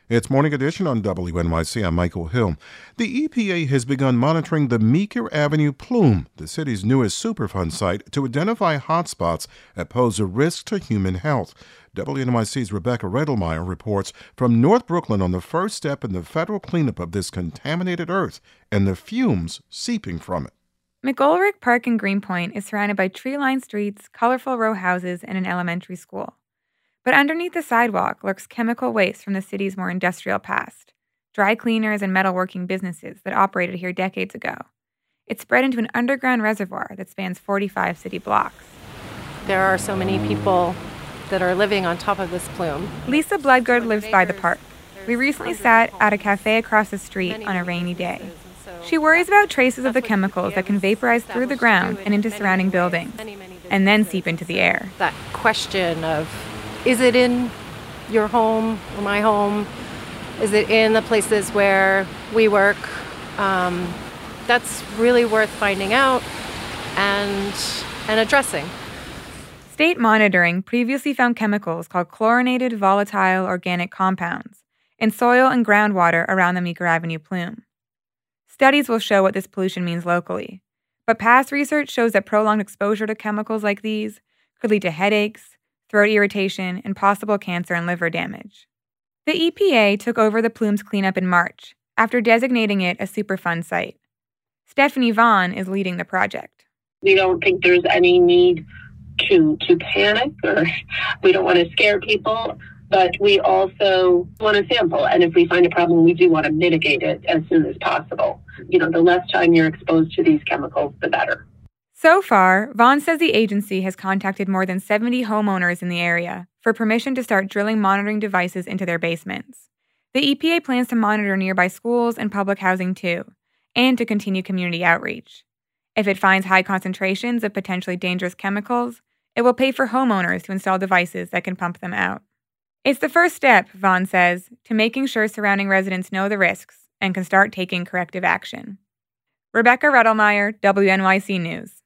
It's Morning Edition on WNYC. I'm Michael Hill. The EPA has begun monitoring the Meeker Avenue plume, the city's newest Superfund site, to identify hotspots that pose a risk to human health. WNYC's Rebecca Redelmeyer reports from North Brooklyn on the first step in the federal cleanup of this contaminated earth and the fumes seeping from it. McGolrick Park in Greenpoint is surrounded by tree-lined streets, colorful row houses, and an elementary school. But underneath the sidewalk lurks chemical waste from the city's more industrial past, dry cleaners and metalworking businesses that operated here decades ago. It's spread into an underground reservoir that spans 45 city blocks. There are so many people that are living on top of this plume. Lisa Bloodgood lives by the park. We recently sat at a cafe across the street on a rainy day. She worries about traces of the chemicals that can vaporize through the ground and into surrounding buildings, and then seep into the air. That question of, is it in your home or my home? Is it in the places where we work? That's really worth finding out and addressing. State monitoring previously found chemicals called chlorinated volatile organic compounds in soil and groundwater around the Meeker Avenue plume. Studies will show what this pollution means locally, but past research shows that prolonged exposure to chemicals like these could lead to headaches, throat irritation, and possible cancer and liver damage. The EPA took over the plume's cleanup in March after designating it a Superfund site. Stephanie Vaughn is leading the project. We don't think there's any need to panic, or we don't want to scare people, but we also want to sample. And if we find a problem, we do want to mitigate it as soon as possible. The less time you're exposed to these chemicals, the better. So far, Vaughn says the agency has contacted more than 70 homeowners in the area for permission to start drilling monitoring devices into their basements. The EPA plans to monitor nearby schools and public housing too, and to continue community outreach. If it finds high concentrations of potentially dangerous chemicals, it will pay for homeowners to install devices that can pump them out. It's the first step, Vaughn says, to making sure surrounding residents know the risks and can start taking corrective action. Rebecca Redelmeyer, WNYC News.